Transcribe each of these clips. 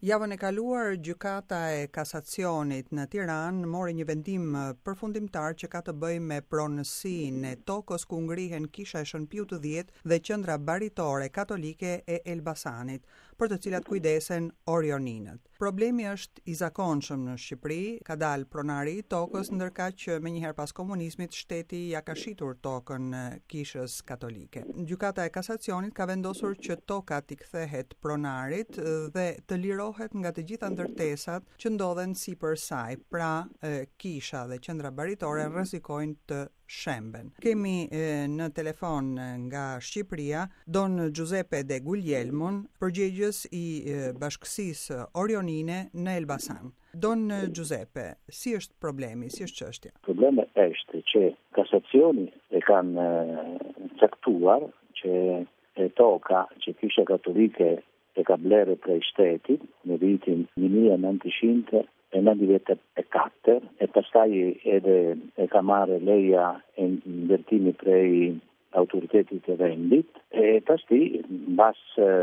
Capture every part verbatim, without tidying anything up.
Javën e kaluar, Gjykata e Kasacionit në Tiranë mori një vendim përfundimtar që ka të bëjë me pronësinë e tokës ku ngrihen kisha e Shënpiu të dhjetë dhe qendra baritore katolike e Elbasanit, për të cilat kujdesen orioninët. Problemi është i zakonshëm në Shqipëri, ka dalë pronari i tokës, ndërkaq që menjëherë pas komunizmit shteti ja ka shitur tokën kishës katolike. Gjykata e Kasacionit ka vendosur që toka t'i kthehet pronarit dhe të lirohet nga të gjitha ndërtesat që ndodhen sipër saj, pra e, kisha dhe qendra baritore rrezikojnë të shemben. Kemi e, në telefon nga Shqipëria Don Giuseppe De Guglielmon, përgjegjës i e, bashkësisë orionine në Elbasan. Don Giuseppe, si është problemi, si është çështja? Problemi është që Kasacioni e kanë caktuar që e toka që kisha katolike e ka blerë prej shtetit në vitin millenovecento e nëntëdhjetë e katër e pastaj edhe e ka marrë leja e ndërtimi prej autoritetit të vendit e pastaj mbas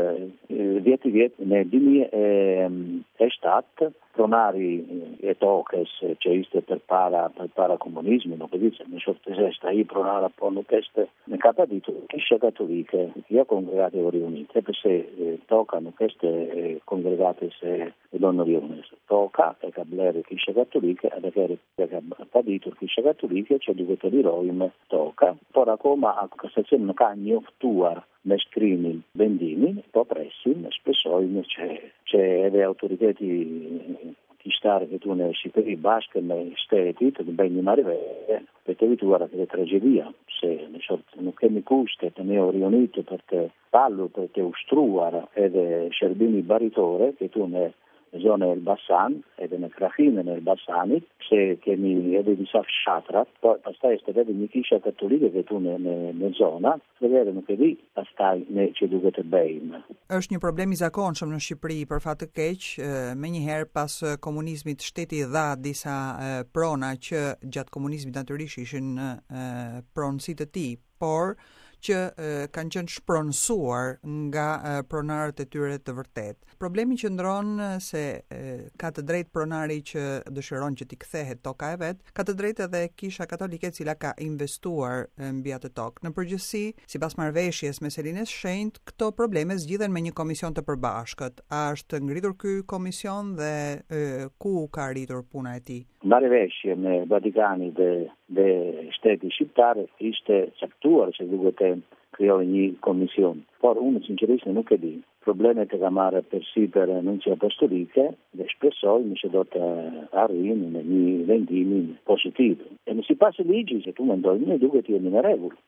dhjetë vjet në dy mijë e shtatë pronari e tokës që ishte përpara përpara komunizmit, nuk e di se në shoftëzeshta ai pronara, po nuk është në ka paditur kisha katolike, jo kongregate orionite, përse toka nuk është kongregate se non orionese. Toka e ka blerë kisha katolike, edhe e ka paditur kisha katolike që duhet të lirojmë toka, por akoma Kasacioni nuk ka njoftuar me shkrimin vendimin, po presim, shpresojmë që, që edhe autoriteti kishtarë këtu në Shqipëri bashkë me shtetit të bëjnë një marrëveshje për të evituar atë tragedia, se në short nuk kemi kushte të ne orionitë për të pallur, për të ushtruar edhe shërbimi baritore këtu në zonë e Elbasan, edhe në krahinën e Elbasanit, se kemi edhe disa fshatrat, po pastaj është edhe një kisha katolike këtu në, në, në zona, edhe nuk e di pastaj ne që duhet të bëjmë. Është një problem i zakonshëm në Shqipëri, për fat të keq, menjëherë pas komunizmit shteti dha disa prona që gjatë komunizmit natyrisht ishin pronësi të tij, por që e, kanë qenë shpronësuar nga e, pronarët e tyre të vërtet. Problemi qëndron se e, ka të drejtë pronari që dëshiron që t'i kthehet toka e vet, ka të drejtë edhe kisha katolike e cila ka investuar e, mbi atë tokë. Në përgjithësi, sipas marrëveshjes me Selinës Shenjtë, këto probleme zgjidhen me një komision të përbashkët. A është ngritur ky komision dhe e, ku ka arritur puna e tij? Marrëveshje me Vatikanin dhe dhe shteti shqiptar ishte caktuar që duhet të krijojë një komision. Por unë sinqerisht nuk e di. Problemet e ka marrë përsipër nuncia apostolike dhe shpresojmë që do të arrijmë në një vendim pozitiv. E në sipas ligjit që tu mendojmë, ne duhet të jemi në rregull.